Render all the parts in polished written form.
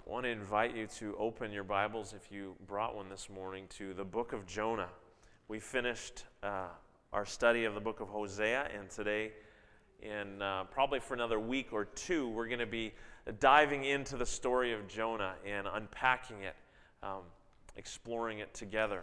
I want to invite you to open your Bibles, if you brought one this morning, to the book of Jonah. We finished our study of the book of Hosea, and today, probably for another week or two, we're going to be diving into the story of Jonah and unpacking it, exploring it together.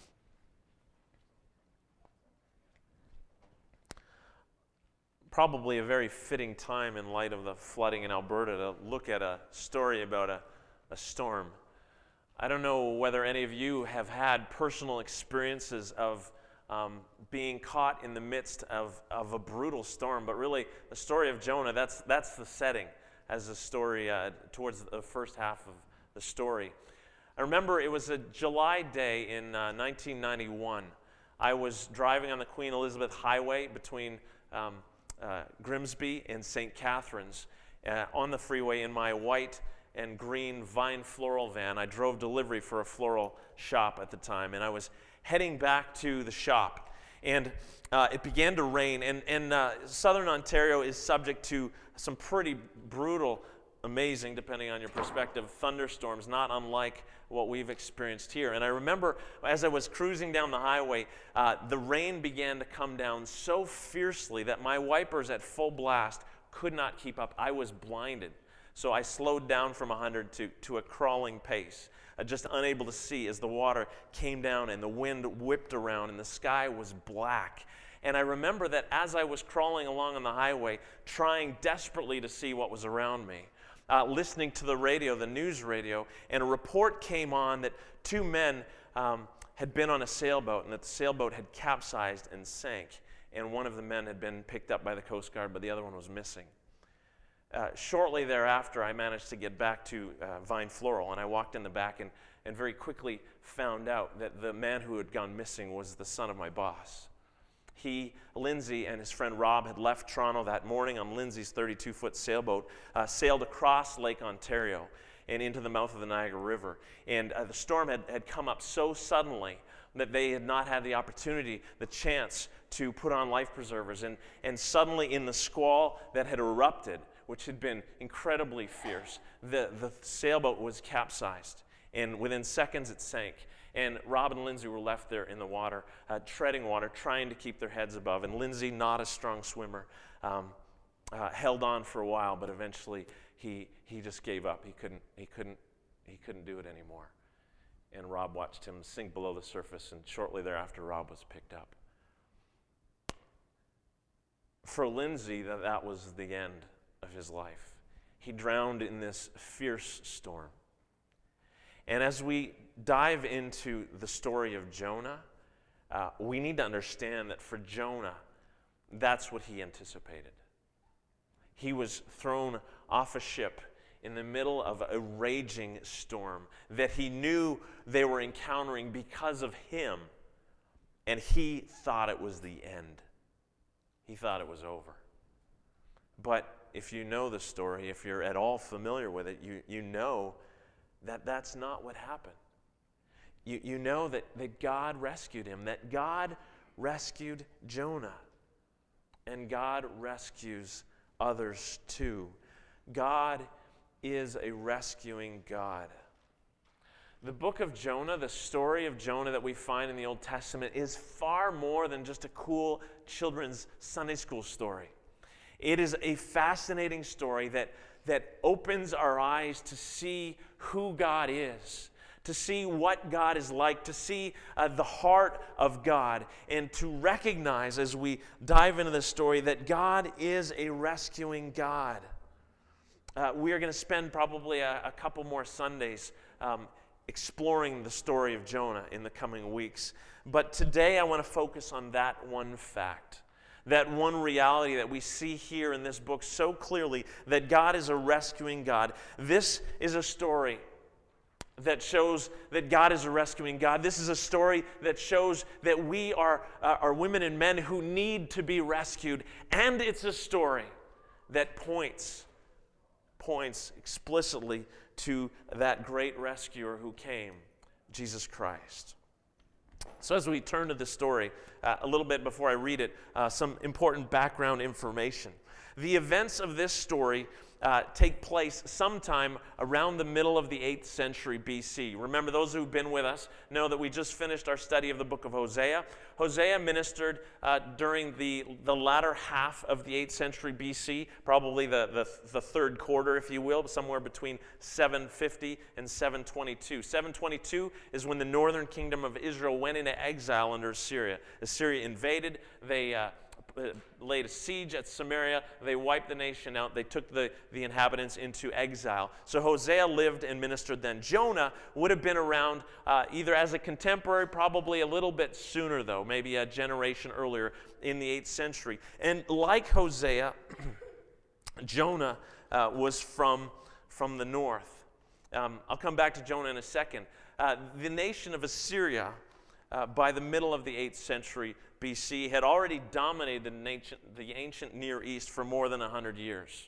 Probably a very fitting time in light of the flooding in Alberta to look at a story about a storm. I don't know whether any of you have had personal experiences of being caught in the midst of a brutal storm, but really the story of Jonah, that's the setting as the story towards the first half of the story. I remember it was a July day in 1991. I was driving on the Queen Elizabeth Highway between Grimsby and St. Catharines on the freeway in my white and green Vine floral van. I drove delivery for a floral shop at the time, and I was heading back to the shop, and it began to rain, and southern Ontario is subject to some pretty brutal, amazing, depending on your perspective, thunderstorms, not unlike what we've experienced here. And I remember as I was cruising down the highway, the rain began to come down so fiercely that my wipers at full blast could not keep up. I was blinded. So I slowed down from 100 to a crawling pace, just unable to see as the water came down and the wind whipped around and the sky was black. And I remember that as I was crawling along on the highway, trying desperately to see what was around me, listening to the radio, the news radio, and a report came on that two men had been on a sailboat and that the sailboat had capsized and sank. And one of the men had been picked up by the Coast Guard, but the other one was missing. Shortly thereafter, I managed to get back to Vine Floral, and I walked in the back and very quickly found out that the man who had gone missing was the son of my boss. He, Lindsay, and his friend Rob had left Toronto that morning on Lindsay's 32-foot sailboat, sailed across Lake Ontario and into the mouth of the Niagara River. And the storm had come up so suddenly that they had not had the opportunity, the chance to put on life preservers. And suddenly in the squall that had erupted, which had been incredibly fierce, the sailboat was capsized, and within seconds it sank. And Rob and Lindsay were left there in the water, treading water, trying to keep their heads above. And Lindsay, not a strong swimmer, held on for a while, but eventually he just gave up. He couldn't do it anymore. And Rob watched him sink below the surface, and shortly thereafter, Rob was picked up. For Lindsay, that was the end of his life. He drowned in this fierce storm. And as we dive into the story of Jonah, we need to understand that for Jonah, that's what he anticipated. He was thrown off a ship in the middle of a raging storm that he knew they were encountering because of him, and he thought it was the end. He thought it was over. But if you know the story, if you're at all familiar with it, you know that that's not what happened. You know that God rescued him, that God rescued Jonah, and God rescues others too. God is a rescuing God. The book of Jonah, the story of Jonah that we find in the Old Testament, is far more than just a cool children's Sunday school story. It is a fascinating story that opens our eyes to see who God is, to see what God is like, to see the heart of God, and to recognize as we dive into this story that God is a rescuing God. We are going to spend probably a couple more Sundays exploring the story of Jonah in the coming weeks. But today I want to focus on that one fact, that one reality that we see here in this book so clearly, that God is a rescuing God. This is a story that shows that God is a rescuing God. This is a story that shows that we are women and men who need to be rescued. And it's a story that points explicitly to that great rescuer who came, Jesus Christ. So as we turn to the story, a little bit before I read it, some important background information. The events of this story take place sometime around the middle of the 8th century BC. Remember, those who've been with us know that we just finished our study of the book of Hosea. Hosea ministered during the latter half of the 8th century BC, probably the third quarter, if you will, somewhere between 750 and 722. 722 is when the northern kingdom of Israel went into exile under Assyria. Assyria invaded. They laid a siege at Samaria. They wiped the nation out. They took the inhabitants into exile. So Hosea lived and ministered then. Jonah would have been around either as a contemporary, probably a little bit sooner though, maybe a generation earlier in the 8th century. And like Hosea, Jonah was from the north. I'll come back to Jonah in a second. The nation of Assyria, by the middle of the 8th century BC, had already dominated the ancient Near East for more than 100 years.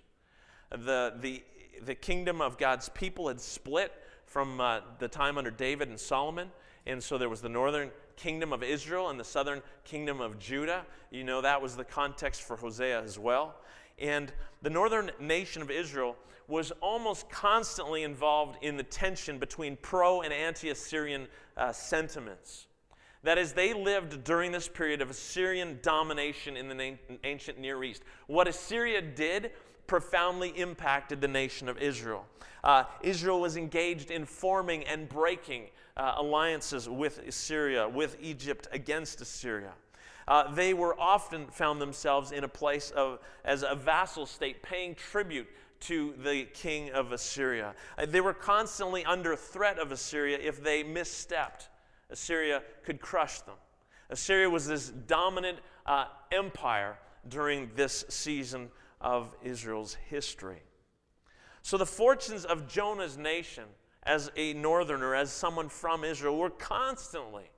The kingdom of God's people had split from the time under David and Solomon, and so there was the northern kingdom of Israel and the southern kingdom of Judah. You know, that was the context for Hosea as well. And the northern nation of Israel was almost constantly involved in the tension between pro- and anti-Assyrian sentiments. That is, they lived during this period of Assyrian domination in the ancient Near East. What Assyria did profoundly impacted the nation of Israel. Israel was engaged in forming and breaking alliances with Assyria, with Egypt against Assyria. They were often found themselves in a place as a vassal state, paying tribute to the king of Assyria. They were constantly under threat of Assyria. If they misstepped, Assyria could crush them. Assyria was this dominant empire during this season of Israel's history. So the fortunes of Jonah's nation as a northerner, as someone from Israel, were constantly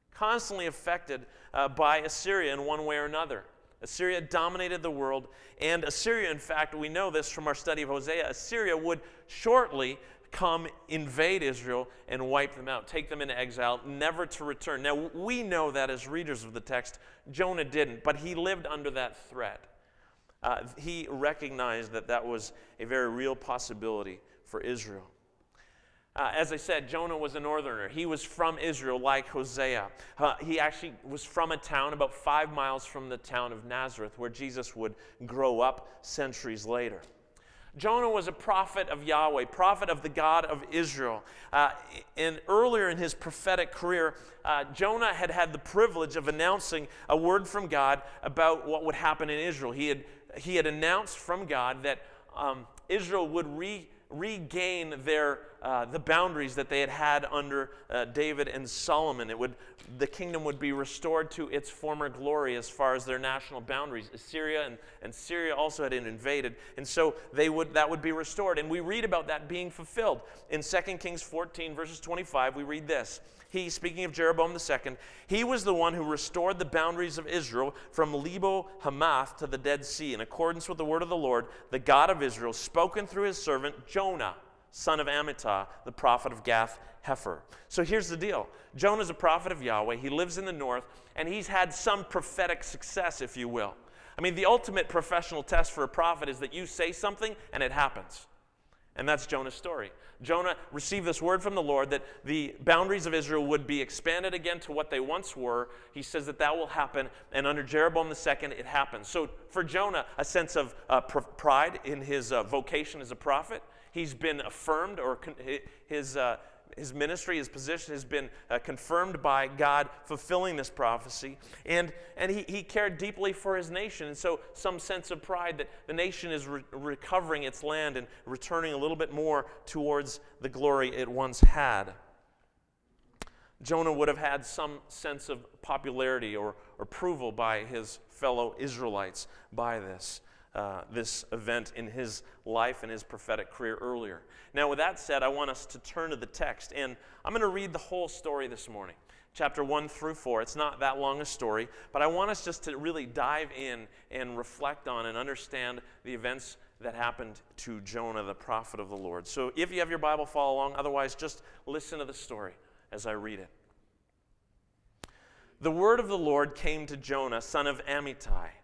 affected by Assyria in one way or another. Assyria dominated the world, and Assyria, in fact, we know this from our study of Hosea, Assyria would shortly come invade Israel and wipe them out, take them into exile, never to return. Now, we know that as readers of the text, Jonah didn't, but he lived under that threat. He recognized that was a very real possibility for Israel. As I said, Jonah was a northerner. He was from Israel like Hosea. He actually was from a town about 5 miles from the town of Nazareth, where Jesus would grow up centuries later. Jonah was a prophet of Yahweh, prophet of the God of Israel. And earlier in his prophetic career, Jonah had the privilege of announcing a word from God about what would happen in Israel. He had announced from God that Israel would regain the boundaries that they had under David and Solomon. The kingdom would be restored to its former glory as far as their national boundaries. Assyria and Syria also had invaded, and so that would be restored. And we read about that being fulfilled. In 2 Kings 14, verses 25, we read this. He, speaking of Jeroboam II, he was the one who restored the boundaries of Israel from Lebo Hamath to the Dead Sea, in accordance with the word of the Lord, the God of Israel, spoken through his servant Jonah, son of Amittai, the prophet of Gath-Hepher. So here's the deal. Jonah's a prophet of Yahweh. He lives in the north, and he's had some prophetic success, if you will. I mean, the ultimate professional test for a prophet is that you say something and it happens. And that's Jonah's story. Jonah received this word from the Lord that the boundaries of Israel would be expanded again to what they once were. He says that will happen, and under Jeroboam II, it happens. So for Jonah, a sense of pride in his vocation as a prophet. He's been affirmed, or his ministry, his position has been confirmed by God fulfilling this prophecy. And he cared deeply for his nation. And so some sense of pride that the nation is recovering its land and returning a little bit more towards the glory it once had. Jonah would have had some sense of popularity or approval by his fellow Israelites by this event in his life and his prophetic career earlier. Now, with that said, I want us to turn to the text, and I'm going to read the whole story this morning, chapter 1 through 4. It's not that long a story, but I want us just to really dive in and reflect on and understand the events that happened to Jonah, the prophet of the Lord. So if you have your Bible, follow along. Otherwise, just listen to the story as I read it. The word of the Lord came to Jonah, son of Amittai.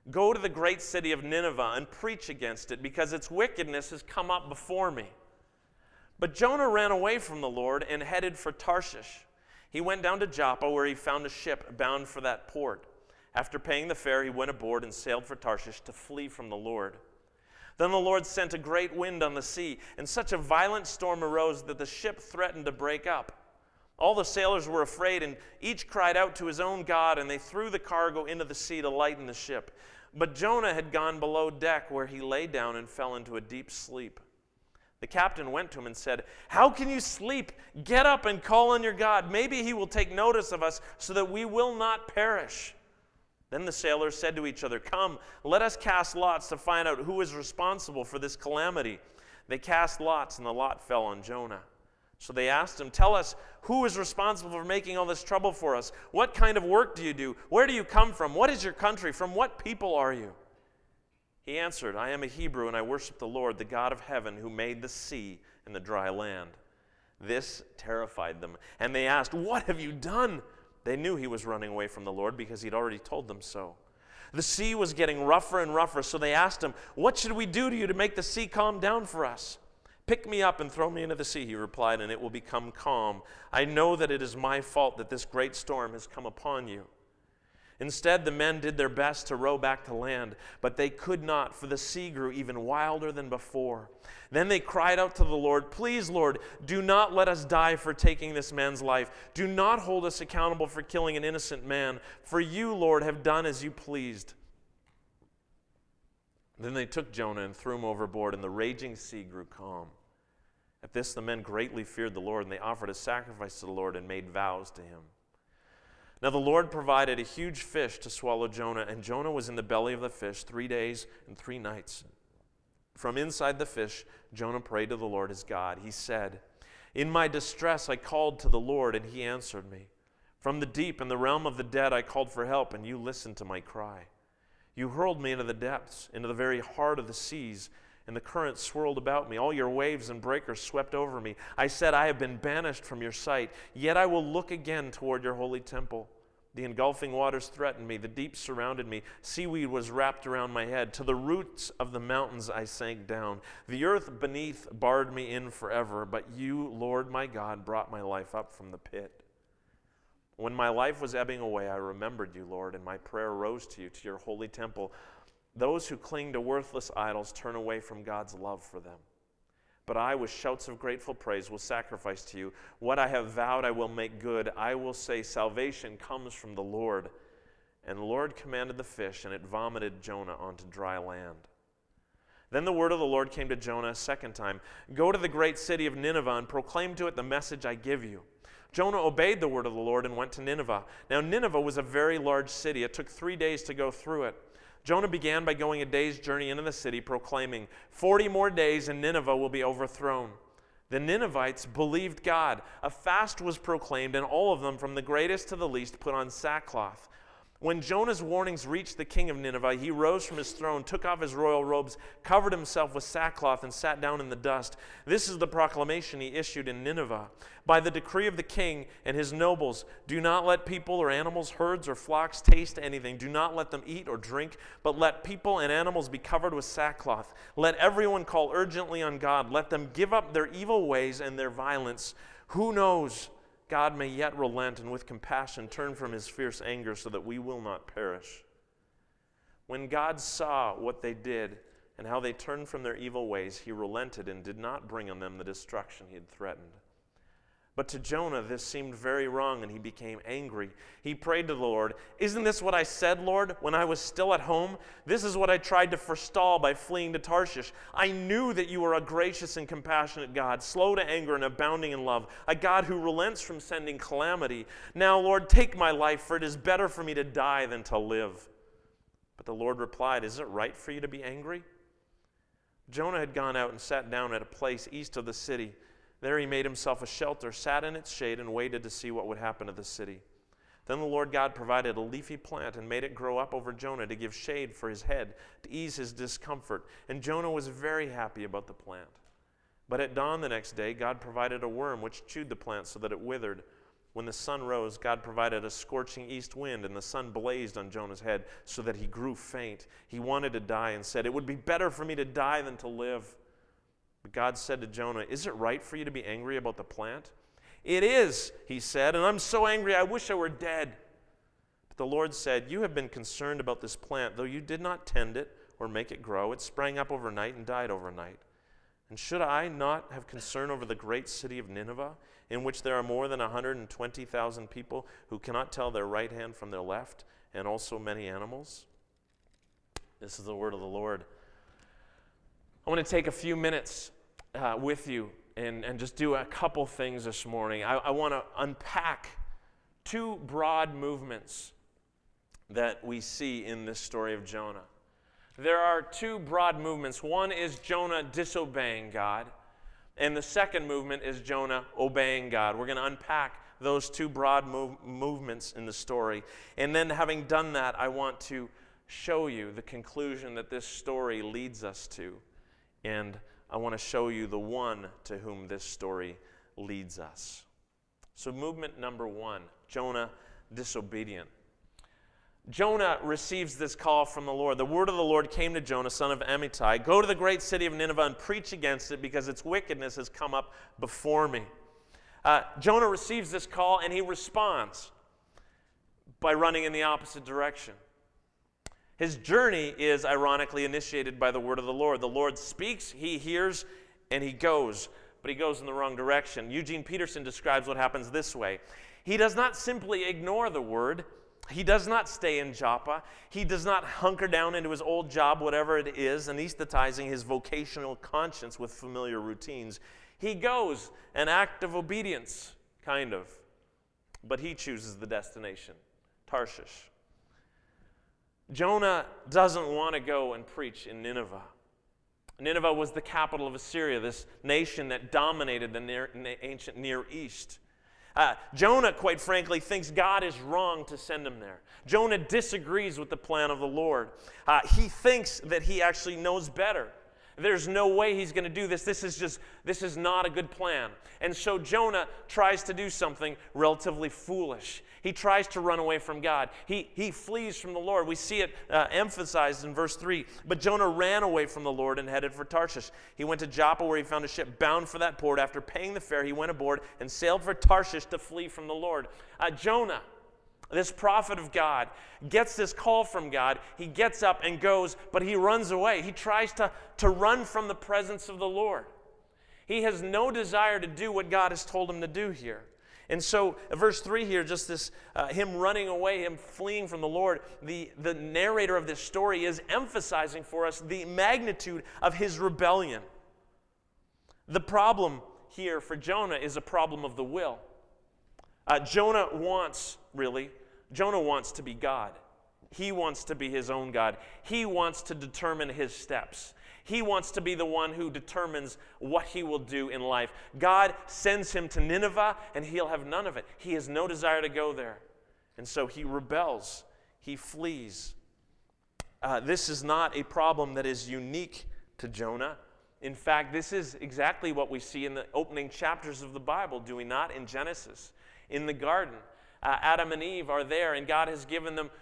Go to the great city of Nineveh and preach against it, because its wickedness has come up before me." But Jonah ran away from the Lord and headed for Tarshish. He went down to Joppa, where he found a ship bound for that port. After paying the fare, he went aboard and sailed for Tarshish to flee from the Lord. Then the Lord sent a great wind on the sea, and such a violent storm arose that the ship threatened to break up. All the sailors were afraid, and each cried out to his own God, and they threw the cargo into the sea to lighten the ship. But Jonah had gone below deck, where he lay down and fell into a deep sleep. The captain went to him and said, "How can you sleep? Get up and call on your God. Maybe he will take notice of us so that we will not perish." Then the sailors said to each other, "Come, let us cast lots to find out who is responsible for this calamity." They cast lots, and the lot fell on Jonah. So they asked him, "Tell us, who is responsible for making all this trouble for us? What kind of work do you do? Where do you come from? What is your country? From what people are you?" He answered, "I am a Hebrew, and I worship the Lord, the God of heaven, who made the sea and the dry land." This terrified them, and they asked, "What have you done?" They knew he was running away from the Lord, because he'd already told them so. The sea was getting rougher and rougher, so they asked him, "What should we do to you to make the sea calm down for us?" "Pick me up and throw me into the sea," he replied, "and it will become calm. I know that it is my fault that this great storm has come upon you." Instead, the men did their best to row back to land, but they could not, for the sea grew even wilder than before. Then they cried out to the Lord, "Please, Lord, do not let us die for taking this man's life. Do not hold us accountable for killing an innocent man, for you, Lord, have done as you pleased." Then they took Jonah and threw him overboard, and the raging sea grew calm. At this, the men greatly feared the Lord, and they offered a sacrifice to the Lord and made vows to him. Now the Lord provided a huge fish to swallow Jonah, and Jonah was in the belly of the fish 3 days and 3 nights. From inside the fish, Jonah prayed to the Lord his God. He said, "In my distress I called to the Lord, and he answered me. From the deep, in the realm of the dead, I called for help, and you listened to my cry. You hurled me into the depths, into the very heart of the seas, and the current swirled about me. All your waves and breakers swept over me. I said, I have been banished from your sight, yet I will look again toward your holy temple. The engulfing waters threatened me. The deep surrounded me. Seaweed was wrapped around my head. To the roots of the mountains I sank down. The earth beneath barred me in forever, but you, Lord my God, brought my life up from the pit. When my life was ebbing away, I remembered you, Lord, and my prayer rose to you, to your holy temple. Those who cling to worthless idols turn away from God's love for them. But I, with shouts of grateful praise, will sacrifice to you. What I have vowed I will make good. I will say, salvation comes from the Lord. And the Lord commanded the fish, and it vomited Jonah onto dry land. Then the word of the Lord came to Jonah a second time. Go to the great city of Nineveh and proclaim to it the message I give you. Jonah obeyed the word of the Lord and went to Nineveh. Now Nineveh was a very large city. It took 3 days to go through it. Jonah began by going a day's journey into the city, proclaiming, 40 more days and Nineveh will be overthrown. The Ninevites believed God. A fast was proclaimed, and all of them, from the greatest to the least, put on sackcloth. When Jonah's warnings reached the king of Nineveh, he rose from his throne, took off his royal robes, covered himself with sackcloth, and sat down in the dust. This is the proclamation he issued in Nineveh. By the decree of the king and his nobles, do not let people or animals, herds or flocks taste anything. Do not let them eat or drink, but let people and animals be covered with sackcloth. Let everyone call urgently on God. Let them give up their evil ways and their violence. Who knows? God may yet relent and with compassion turn from his fierce anger so that we will not perish. When God saw what they did and how they turned from their evil ways, he relented and did not bring on them the destruction he had threatened. But to Jonah this seemed very wrong, and he became angry. He prayed to the Lord, isn't this what I said, Lord, when I was still at home? This is what I tried to forestall by fleeing to Tarshish. I knew that you were a gracious and compassionate God, slow to anger and abounding in love, a God who relents from sending calamity. Now, Lord, take my life, for it is better for me to die than to live. But the Lord replied, is it right for you to be angry? Jonah had gone out and sat down at a place east of the city. There he made himself a shelter, sat in its shade, and waited to see what would happen to the city. Then the Lord God provided a leafy plant and made it grow up over Jonah to give shade for his head, to ease his discomfort. And Jonah was very happy about the plant. But at dawn the next day, God provided a worm which chewed the plant so that it withered. When the sun rose, God provided a scorching east wind, and the sun blazed on Jonah's head so that he grew faint. He wanted to die and said, "It would be better for me to die than to live." But God said to Jonah, "Is it right for you to be angry about the plant?" "It is," he said, "and I'm so angry I wish I were dead." But the Lord said, "You have been concerned about this plant, though you did not tend it or make it grow. It sprang up overnight and died overnight. And should I not have concern over the great city of Nineveh, in which there are more than 120,000 people who cannot tell their right hand from their left, and also many animals?" This is the word of the Lord. I want to take a few minutes with you and just do a couple things this morning. I want to unpack two broad movements that we see in this story of Jonah. There are two broad movements. One is Jonah disobeying God, and the second movement is Jonah obeying God. We're going to unpack those two broad movements in the story. And then having done that, I want to show you the conclusion that this story leads us to. And I want to show you the one to whom this story leads us. So movement number one, Jonah disobedient. Jonah receives this call from the Lord. The word of the Lord came to Jonah, son of Amittai, "Go to the great city of Nineveh and preach against it, because its wickedness has come up before me." Jonah receives this call and he responds by running in the opposite direction. His journey is ironically initiated by the word of the Lord. The Lord speaks, he hears, and he goes, but he goes in the wrong direction. Eugene Peterson describes what happens this way. He does not simply ignore the word. He does not stay in Joppa. He does not hunker down into his old job, whatever it is, anesthetizing his vocational conscience with familiar routines. He goes, an act of obedience, kind of. But he chooses the destination, Tarshish. Jonah doesn't want to go and preach in Nineveh. Nineveh was the capital of Assyria, this nation that dominated the ancient Near East. Jonah, quite frankly, thinks God is wrong to send him there. Jonah disagrees with the plan of the Lord. He thinks that he actually knows better. There's no way he's going to do this. This is not a good plan. And so Jonah tries to do something relatively foolish. He tries to run away from God. He flees from the Lord. We see it emphasized in verse 3. But Jonah ran away from the Lord and headed for Tarshish. He went to Joppa, where he found a ship bound for that port. After paying the fare, he went aboard and sailed for Tarshish to flee from the Lord. Jonah, this prophet of God, gets this call from God. He gets up and goes, but he runs away. He tries to run from the presence of the Lord. He has no desire to do what God has told him to do here. And so, verse 3 here, just this, him running away, him fleeing from the Lord, the narrator of this story is emphasizing for us the magnitude of his rebellion. The problem here for Jonah is a problem of the will. Jonah wants to be God. He wants to be his own God. He wants to determine his steps. He wants to be the one who determines what he will do in life. God sends him to Nineveh, and he'll have none of it. He has no desire to go there. And so he rebels. He flees. This is not a problem that is unique to Jonah. In fact, this is exactly what we see in the opening chapters of the Bible, do we not? In Genesis, in the garden. Adam and Eve are there, and God has given them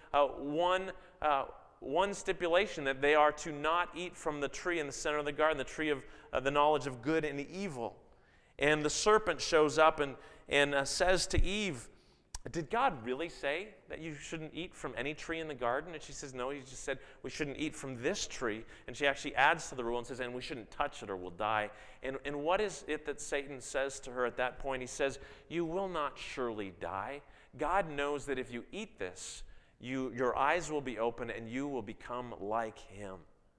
one stipulation, that they are to not eat from the tree in the center of the garden, the tree of the knowledge of good and evil. And the serpent shows up and says to Eve, "Did God really say that you shouldn't eat from any tree in the garden?" And she says, "No, he just said we shouldn't eat from this tree." And she actually adds to the rule and says, "And we shouldn't touch it or we'll die." And what is it that Satan says to her at that point? He says, "You will not surely die. God knows that if you eat this, your eyes will be open and you will become like him."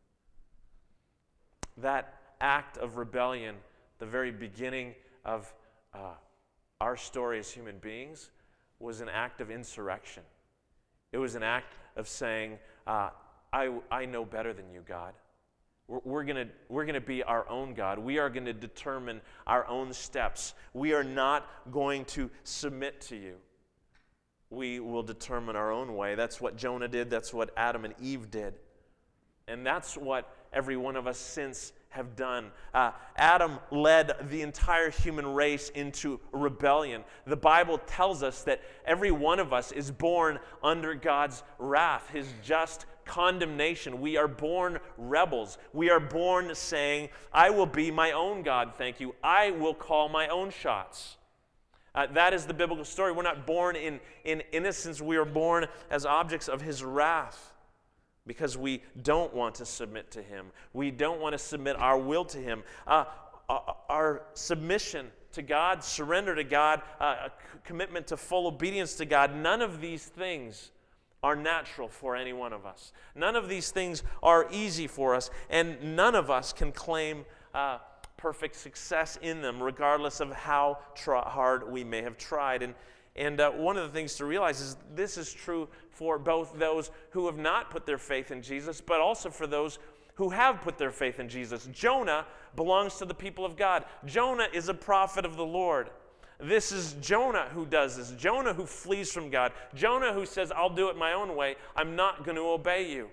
That act of rebellion, the very beginning of our story as human beings, was an act of insurrection. It was an act of saying, I know better than you, God. We're gonna be our own God. We are going to determine our own steps. We are not going to submit to you. We will determine our own way. That's what Jonah did. That's what Adam and Eve did. And that's what every one of us since have done. Adam led the entire human race into rebellion. The Bible tells us that every one of us is born under God's wrath, his just condemnation. We are born rebels. We are born saying, I will be my own God, thank you. I will call my own shots. That is the biblical story. We're not born in innocence. We are born as objects of his wrath because we don't want to submit to him. We don't want to submit our will to him. Our submission to God, surrender to God, a commitment to full obedience to God, none of these things are natural for any one of us. None of these things are easy for us, and none of us can claim perfect success in them, regardless of how hard we may have tried. And one of the things to realize is this is true for both those who have not put their faith in Jesus, but also for those who have put their faith in Jesus. Jonah belongs to the people of God. Jonah is a prophet of the Lord. This is Jonah who does this. Jonah who flees from God. Jonah who says, I'll do it my own way. I'm not going to obey you.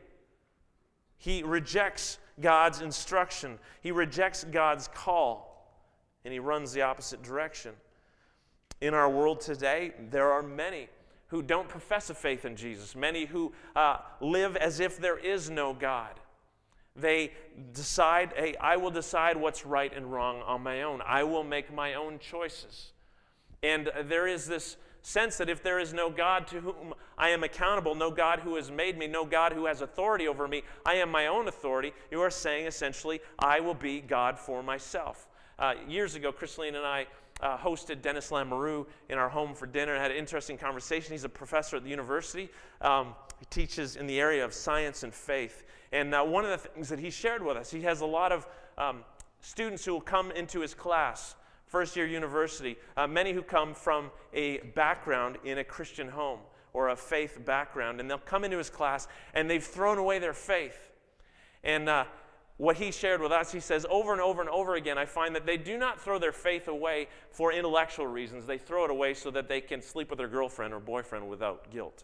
He rejects God's instruction. He rejects God's call. And he runs the opposite direction. In our world today, there are many who don't profess a faith in Jesus. Many who live as if there is no God. They decide, hey, I will decide what's right and wrong on my own. I will make my own choices. And there is this sense that if there is no God to whom I am accountable, no God who has made me, no God who has authority over me, I am my own authority, you are saying essentially, I will be God for myself. Years ago, Christine and I hosted Dennis Lamoureux in our home for dinner and had an interesting conversation. He's a professor at the university. He teaches in the area of science and faith. And one of the things that he shared with us, he has a lot of students who will come into his class, first-year university, many who come from a background in a Christian home or a faith background. And they'll come into his class, and they've thrown away their faith. And what he shared with us, he says, over and over and over again, I find that they do not throw their faith away for intellectual reasons. They throw it away so that they can sleep with their girlfriend or boyfriend without guilt.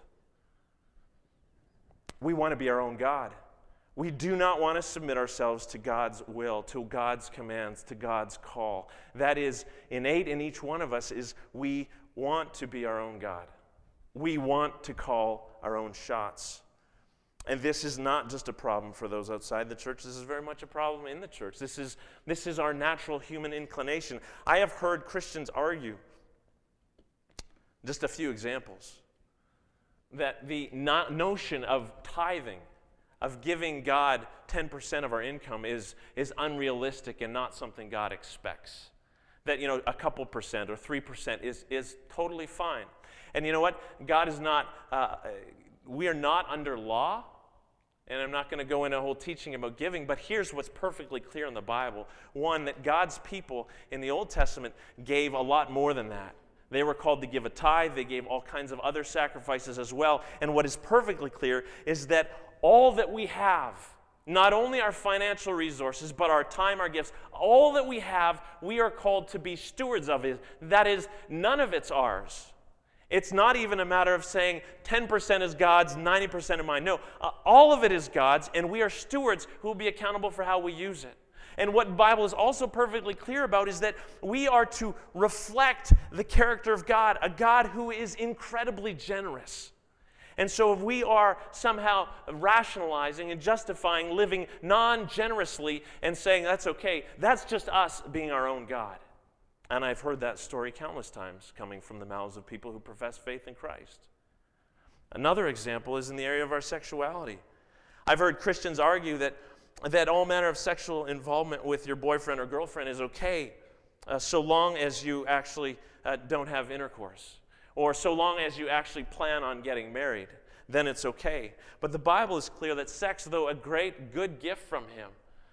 We want to be our own God. We do not want to submit ourselves to God's will, to God's commands, to God's call. That is innate in each one of us, is we want to be our own God. We want to call our own shots. And this is not just a problem for those outside the church. This is very much a problem in the church. This is our natural human inclination. I have heard Christians argue, just a few examples, that the notion of tithing, of giving God 10% of our income is unrealistic and not something God expects. That, a couple percent or 3% is totally fine. And you know what? God is not, we are not under law, and I'm not going to go into a whole teaching about giving, but here's what's perfectly clear in the Bible. One, that God's people in the Old Testament gave a lot more than that. They were called to give a tithe. They gave all kinds of other sacrifices as well. And what is perfectly clear is that all that we have, not only our financial resources, but our time, our gifts, all that we have, we are called to be stewards of it. That is, none of it's ours. It's not even a matter of saying 10% is God's, 90% of mine. No, all of it is God's, and we are stewards who will be accountable for how we use it. And what the Bible is also perfectly clear about is that we are to reflect the character of God, a God who is incredibly generous. And so if we are somehow rationalizing and justifying living non-generously and saying that's okay, that's just us being our own God. And I've heard that story countless times coming from the mouths of people who profess faith in Christ. Another example is in the area of our sexuality. I've heard Christians argue that all manner of sexual involvement with your boyfriend or girlfriend is okay so long as you actually don't have intercourse, or so long as you actually plan on getting married, then it's okay. But the Bible is clear that sex, though a great, good gift from Him,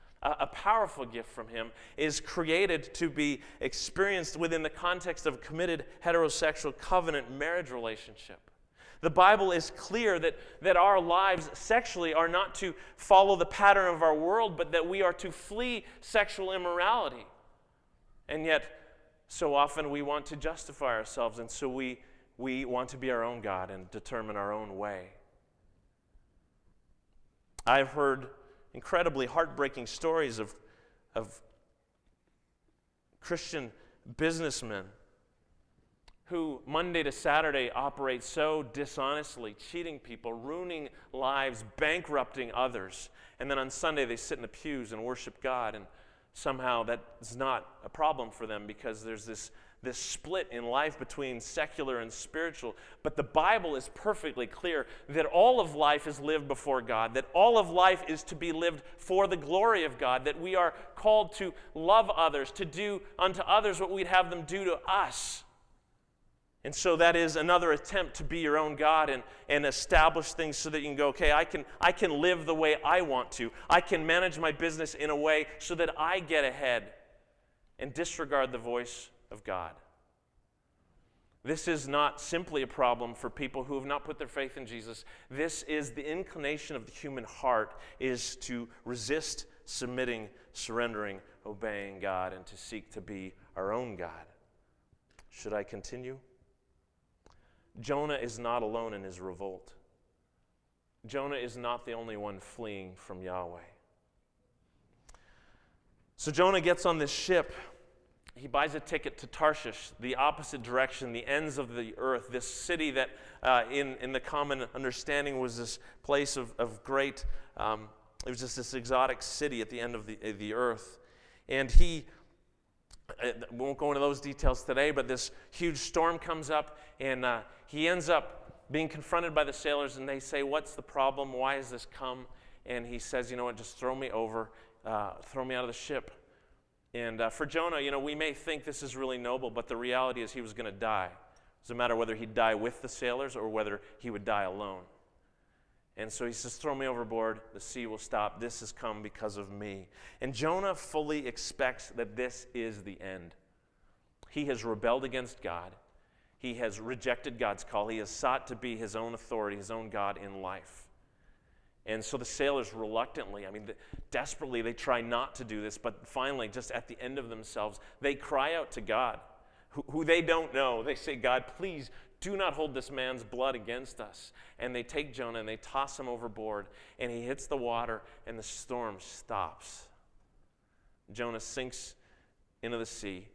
a powerful gift from Him, is created to be experienced within the context of a committed heterosexual covenant marriage relationship. The Bible is clear that our lives sexually are not to follow the pattern of our world, but that we are to flee sexual immorality. And yet, so often we want to justify ourselves, and so we want to be our own God and determine our own way. I've heard incredibly heartbreaking stories of of Christian businessmen who Monday to Saturday operate so dishonestly, cheating people, ruining lives, bankrupting others. And then on Sunday they sit in the pews and worship God, and somehow that is not a problem for them because there's this split in life between secular and spiritual. But the Bible is perfectly clear that all of life is lived before God, that all of life is to be lived for the glory of God, that we are called to love others, to do unto others what we'd have them do to us. And so that is another attempt to be your own God and establish things so that you can go, okay, I can live the way I want to. I can manage my business in a way so that I get ahead and disregard the voice of God. This is not simply a problem for people who have not put their faith in Jesus. This is the inclination of the human heart, is to resist submitting, surrendering, obeying God, and to seek to be our own God. Should I continue? Jonah is not alone in his revolt. Jonah is not the only one fleeing from Yahweh. So Jonah gets on this ship. He buys a ticket to Tarshish, the opposite direction, the ends of the earth, this city that in the common understanding was this place of great, it was just this exotic city at the end of the earth. And we won't go into those details today, but this huge storm comes up, and he ends up being confronted by the sailors, and they say, "What's the problem? Why has this come?" And he says, "You know what, just throw me over, throw me out of the ship." And for Jonah, we may think this is really noble, but the reality is he was going to die. It doesn't matter whether he'd die with the sailors or whether he would die alone. And so he says, "Throw me overboard, the sea will stop. This has come because of me." And Jonah fully expects that this is the end. He has rebelled against God. He has rejected God's call. He has sought to be his own authority, his own God in life. And so the sailors reluctantly, desperately, they try not to do this, but finally, just at the end of themselves, they cry out to God, who they don't know. They say, "God, please do not hold this man's blood against us." And they take Jonah and they toss him overboard, and he hits the water, and the storm stops. Jonah sinks into the sea,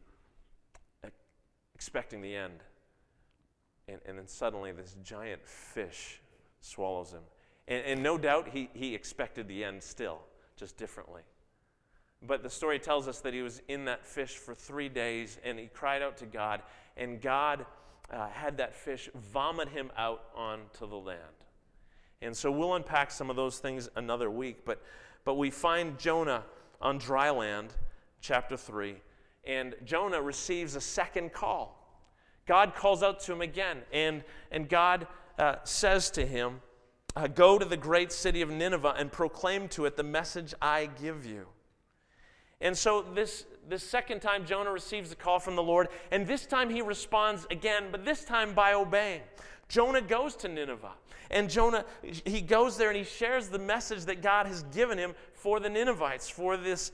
expecting the end. And then suddenly this giant fish swallows him. And no doubt he expected the end still, just differently. But the story tells us that he was in that fish for 3 days, and he cried out to God, and God had that fish vomit him out onto the land. And so we'll unpack some of those things another week, but we find Jonah on dry land, chapter 3, and Jonah receives a second call. God calls out to him again, and God says to him, "Go to the great city of Nineveh and proclaim to it the message I give you." And so this second time Jonah receives the call from the Lord, and this time he responds again, but this time by obeying. Jonah goes to Nineveh, and Jonah, he goes there and he shares the message that God has given him for the Ninevites, for this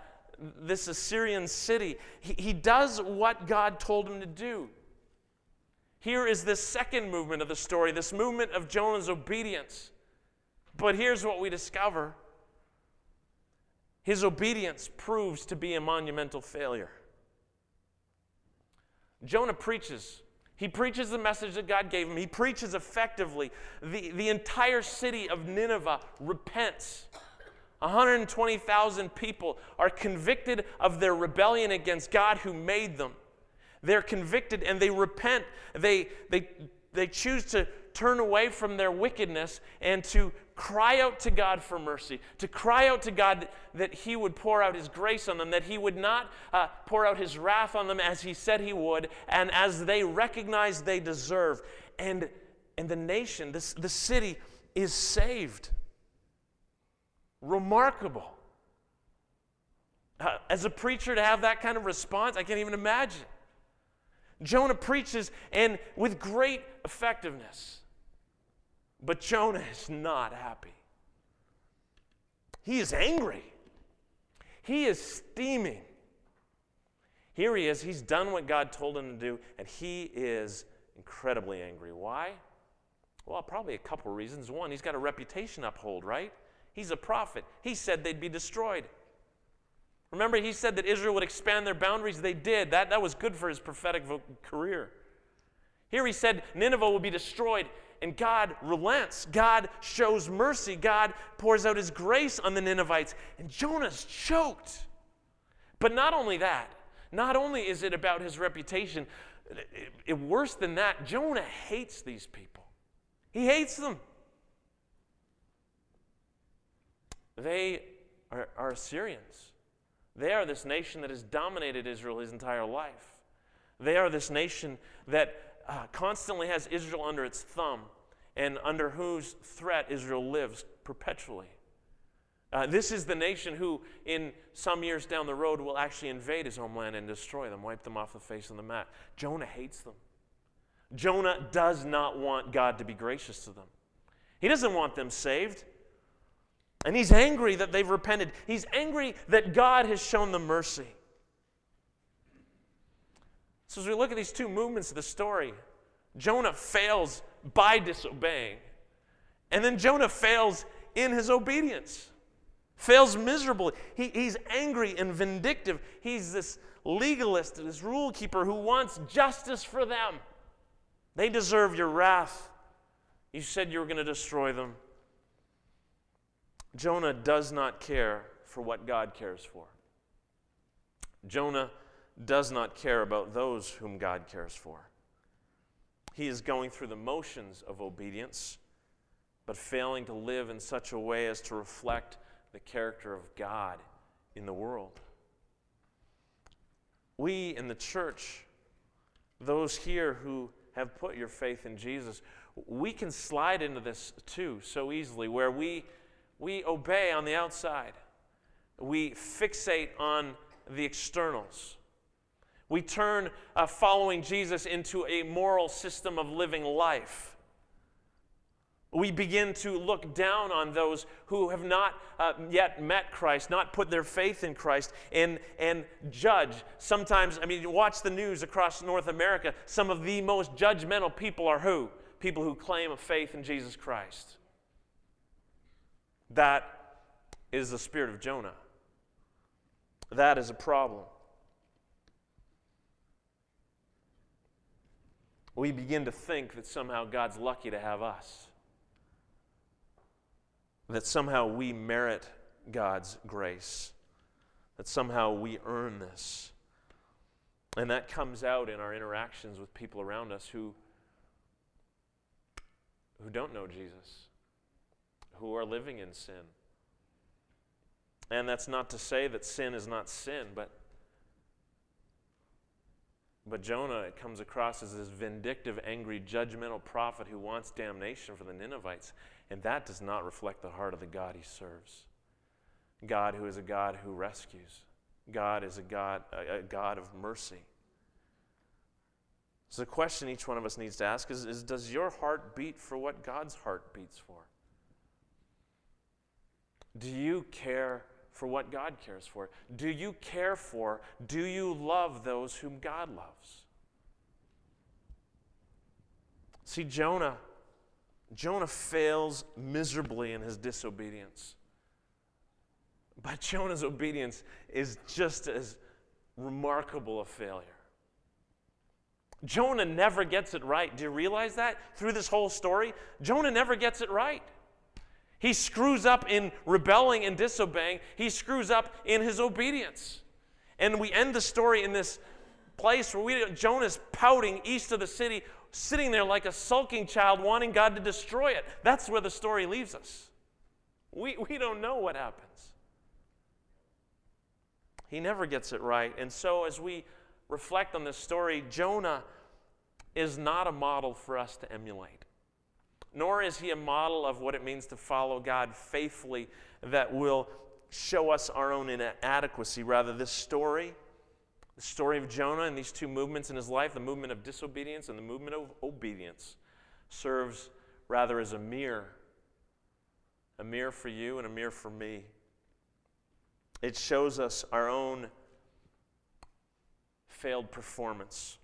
Assyrian city. He does what God told him to do. Here is this second movement of the story, this movement of Jonah's obedience. But here's what we discover. His obedience proves to be a monumental failure. Jonah preaches. He preaches the message that God gave him. He preaches effectively. The entire city of Nineveh repents. 120,000 people are convicted of their rebellion against God who made them. They're convicted and they repent. They choose to turn away from their wickedness and to cry out to God for mercy, to cry out to God that He would pour out His grace on them, that He would not pour out His wrath on them as He said He would, and as they recognize they deserve. And the nation, the city, is saved. Remarkable. As a preacher, to have that kind of response, I can't even imagine. Jonah preaches, and with great effectiveness. But Jonah is not happy. He is angry. He is steaming. Here he is. He's done what God told him to do, and he is incredibly angry. Why? Well, probably a couple reasons. One, he's got a reputation to uphold, right? He's a prophet. He said they'd be destroyed. Remember, he said that Israel would expand their boundaries. They did. That was good for his prophetic career. Here he said Nineveh will be destroyed, and God relents. God shows mercy. God pours out his grace on the Ninevites, and Jonah's choked. But not only that, not only is it about his reputation, worse than that, Jonah hates these people. He hates them. They are Assyrians. They are this nation that has dominated Israel his entire life. They are this nation that constantly has Israel under its thumb and under whose threat Israel lives perpetually. This is the nation who, in some years down the road, will actually invade his homeland and destroy them, wipe them off the face of the map. Jonah hates them. Jonah does not want God to be gracious to them. He doesn't want them saved. And he's angry that they've repented. He's angry that God has shown them mercy. So as we look at these two movements of the story, Jonah fails by disobeying. And then Jonah fails in his obedience. Fails miserably. He's angry and vindictive. He's this legalist, this rule keeper who wants justice for them. They deserve your wrath. You said you were going to destroy them. Jonah does not care for what God cares for. Jonah does not care about those whom God cares for. He is going through the motions of obedience, but failing to live in such a way as to reflect the character of God in the world. We in the church, those here who have put your faith in Jesus, we can slide into this too so easily, where we obey on the outside. We fixate on the externals. We turn following Jesus into a moral system of living life. We begin to look down on those who have not yet met Christ, not put their faith in Christ, and judge. Sometimes, you watch the news across North America, some of the most judgmental people are who? People who claim a faith in Jesus Christ. That is the spirit of Jonah. That is a problem. We begin to think that somehow God's lucky to have us. That somehow we merit God's grace. That somehow we earn this. And that comes out in our interactions with people around us who don't know Jesus, who are living in sin. And that's not to say that sin is not sin, but Jonah, it comes across as this vindictive, angry, judgmental prophet who wants damnation for the Ninevites. And that does not reflect the heart of the God he serves. God who is a God who rescues. God is a God of mercy. So the question each one of us needs to ask is does your heart beat for what God's heart beats for? Do you care for what God cares for? Do you love those whom God loves? See, Jonah fails miserably in his disobedience. But Jonah's obedience is just as remarkable a failure. Jonah never gets it right. Do you realize that? Through this whole story, Jonah never gets it right. He screws up in rebelling and disobeying. He screws up in his obedience. And we end the story in this place where Jonah's pouting east of the city, sitting there like a sulking child wanting God to destroy it. That's where the story leaves us. We don't know what happens. He never gets it right. And so as we reflect on this story, Jonah is not a model for us to emulate. Nor is he a model of what it means to follow God faithfully that will show us our own inadequacy. Rather, this story, the story of Jonah and these two movements in his life, the movement of disobedience and the movement of obedience, serves rather as a mirror for you and a mirror for me. It shows us our own failed performance.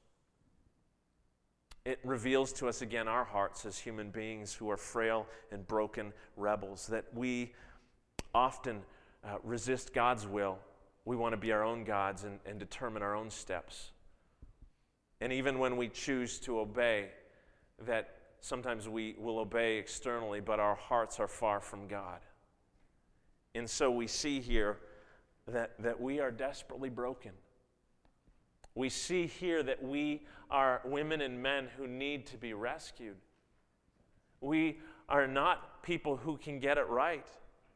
It reveals to us again our hearts as human beings who are frail and broken rebels, that we often resist God's will we want to be our own gods and determine our own steps. And even when we choose to obey, that sometimes we will obey externally, but our hearts are far from God. And so we see here that we are desperately broken. We see here that we are women and men who need to be rescued. We are not people who can get it right.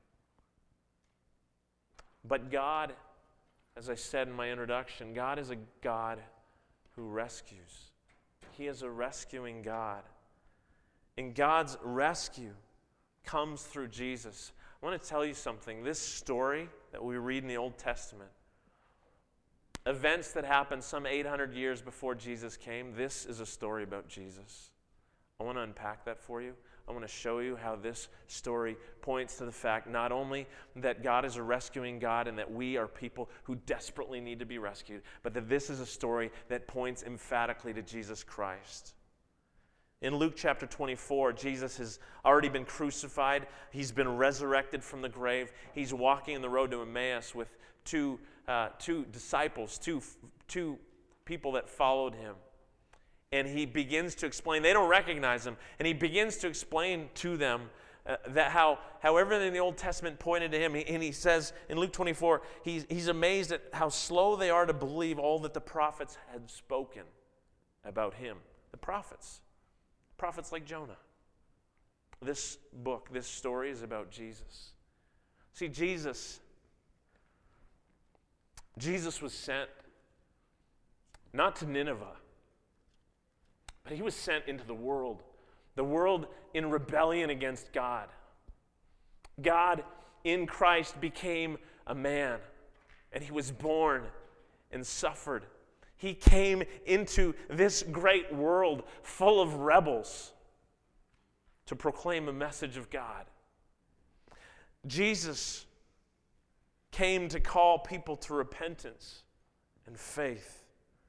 But God, as I said in my introduction, God is a God who rescues. He is a rescuing God. And God's rescue comes through Jesus. I want to tell you something. This story that we read in the Old Testament, events that happened some 800 years before Jesus came, this is a story about Jesus. I want to unpack that for you. I want to show you how this story points to the fact not only that God is a rescuing God and that we are people who desperately need to be rescued, but that this is a story that points emphatically to Jesus Christ. In Luke chapter 24, Jesus has already been crucified. He's been resurrected from the grave. He's walking in the road to Emmaus with two disciples, two people that followed him. And he begins to explain. They don't recognize him. And he begins to explain to them that how everything in the Old Testament pointed to him. And he says in Luke 24, he's amazed at how slow they are to believe all that the prophets had spoken about him. The prophets like Jonah. This book, this story is about Jesus. See, Jesus was sent not to Nineveh, but he was sent into the world in rebellion against God. God in Christ became a man, and he was born and suffered. He came into this great world full of rebels to proclaim a message of God. Jesus came to call people to repentance and faith.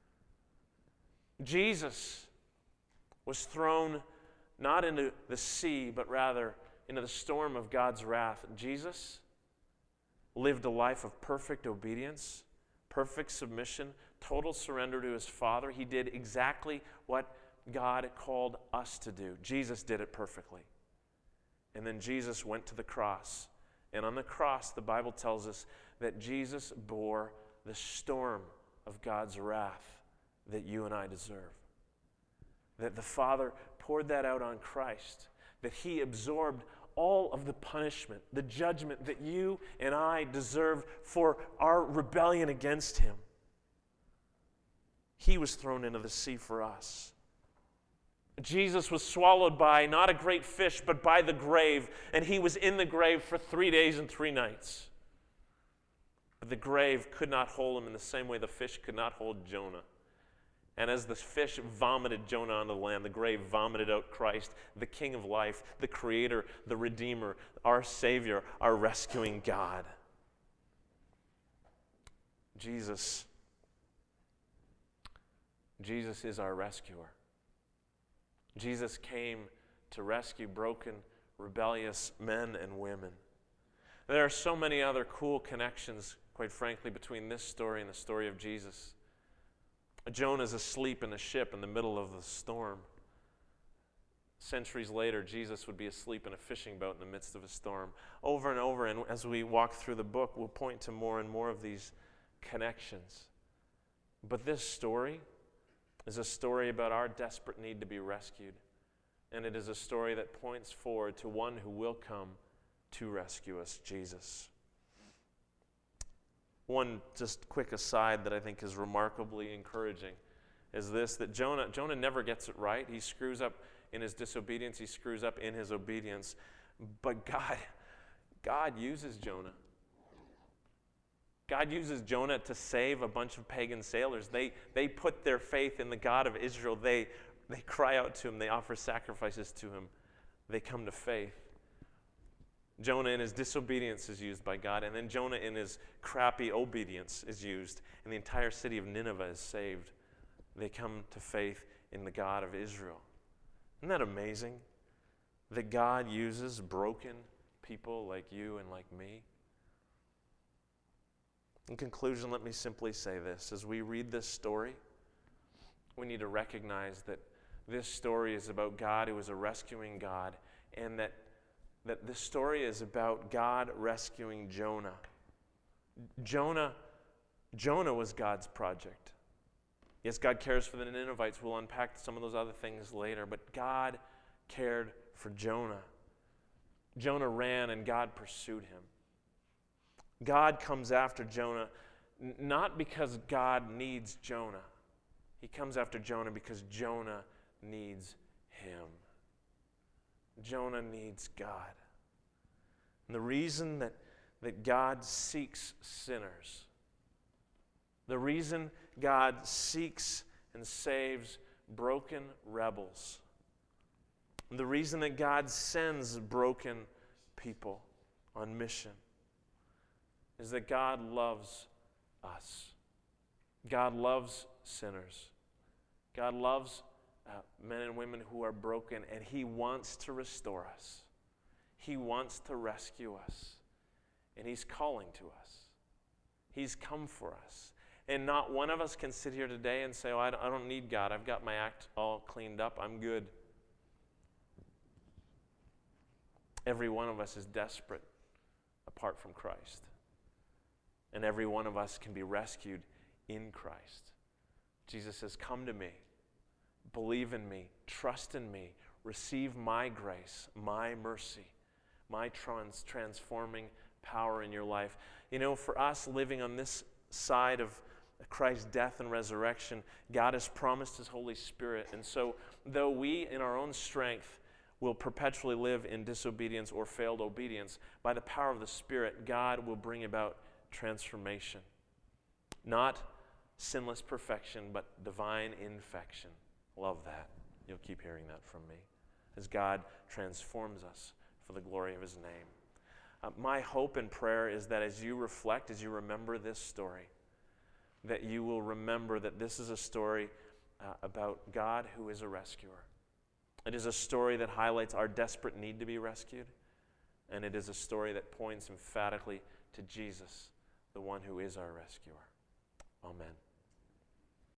Jesus was thrown not into the sea, but rather into the storm of God's wrath. Jesus lived a life of perfect obedience, perfect submission, total surrender to his Father. He did exactly what God called us to do. Jesus did it perfectly. And then Jesus went to the cross. And on the cross, the Bible tells us that Jesus bore the storm of God's wrath that you and I deserve. That the Father poured that out on Christ, that he absorbed all of the punishment, the judgment that you and I deserve for our rebellion against him. He was thrown into the sea for us. Jesus was swallowed by not a great fish, but by the grave, and he was in the grave for 3 days and 3 nights. But the grave could not hold him in the same way the fish could not hold Jonah. And as the fish vomited Jonah onto the land, the grave vomited out Christ, the King of life, the Creator, the Redeemer, our Savior, our rescuing God. Jesus is our rescuer. Jesus came to rescue broken, rebellious men and women. There are so many other cool connections, quite frankly, between this story and the story of Jesus. Jonah's asleep in a ship in the middle of the storm. Centuries later, Jesus would be asleep in a fishing boat in the midst of a storm. Over and over, and as we walk through the book, we'll point to more and more of these connections. But this story is a story about our desperate need to be rescued. And it is a story that points forward to one who will come to rescue us, Jesus. One just quick aside that I think is remarkably encouraging is this, that Jonah never gets it right. He screws up in his disobedience. He screws up in his obedience. But God uses Jonah. God uses Jonah to save a bunch of pagan sailors. They put their faith in the God of Israel. They cry out to him. They offer sacrifices to him. They come to faith. Jonah in his disobedience is used by God, and then Jonah in his crappy obedience is used, and the entire city of Nineveh is saved. They come to faith in the God of Israel. Isn't that amazing? That God uses broken people like you and like me. In conclusion, let me simply say this. As we read this story, we need to recognize that this story is about God who is a rescuing God, and that this story is about God rescuing Jonah. Jonah was God's project. Yes, God cares for the Ninevites. We'll unpack some of those other things later, but God cared for Jonah. Jonah ran and God pursued him. God comes after Jonah not because God needs Jonah. He comes after Jonah because Jonah needs him. Jonah needs God. And the reason that God seeks sinners, the reason God seeks and saves broken rebels, the reason that God sends broken people on mission is that God loves us. God loves sinners. God loves men and women who are broken, and He wants to restore us. He wants to rescue us, and He's calling to us. He's come for us. And not one of us can sit here today and say, oh, I don't need God. I've got my act all cleaned up. I'm good. Every one of us is desperate apart from Christ. And every one of us can be rescued in Christ. Jesus says, come to me, believe in me, trust in me, receive my grace, my mercy, my transforming power in your life. You know, for us living on this side of Christ's death and resurrection, God has promised His Holy Spirit. And so, though we in our own strength will perpetually live in disobedience or failed obedience, by the power of the Spirit, God will bring about transformation. Not sinless perfection, but divine infection. Love that. You'll keep hearing that from me as God transforms us for the glory of His name. My hope and prayer is that as you reflect, as you remember this story, that you will remember that this is a story about God who is a rescuer. It is a story that highlights our desperate need to be rescued, and it is a story that points emphatically to Jesus, the one who is our rescuer. Amen.